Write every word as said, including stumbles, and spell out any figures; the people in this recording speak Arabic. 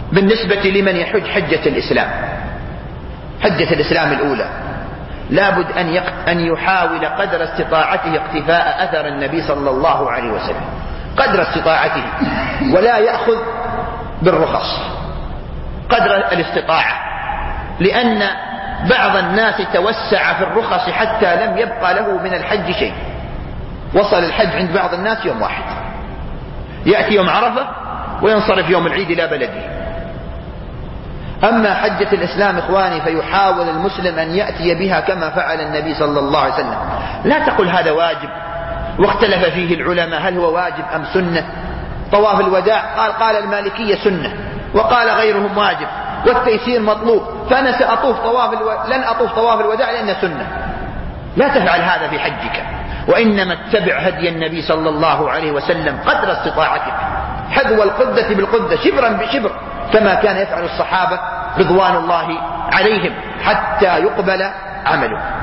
بالنسبة لمن يحج حجة الإسلام، حجة الإسلام الأولى، لابد أن, أن يحاول قدر استطاعته اقتفاء أثر النبي صلى الله عليه وسلم قدر استطاعته، ولا يأخذ بالرخص قدر الاستطاعة، لأن بعض الناس توسع في الرخص حتى لم يبقى له من الحج شيء. وصل الحج عند بعض الناس يوم واحد، يأتي يوم عرفة وينصرف يوم العيد إلى بلده. أما حجة الإسلام إخواني فيحاول المسلم أن يأتي بها كما فعل النبي صلى الله عليه وسلم. لا تقل هذا واجب، واختلف فيه العلماء هل هو واجب أم سنة. طواف الوداع قال قال المالكية سنة، وقال غيرهم واجب، والتيسير مطلوب، فأنا سأطوف طواف الو... لن أطوف طواف الوداع لأنه سنة. لا تفعل هذا في حجك، وإنما اتبع هدي النبي صلى الله عليه وسلم قدر استطاعتك، حذو القدة بالقدة، شبرا بشبر، كما كان يفعل الصحابة رضوان الله عليهم، حتى يقبل عمله.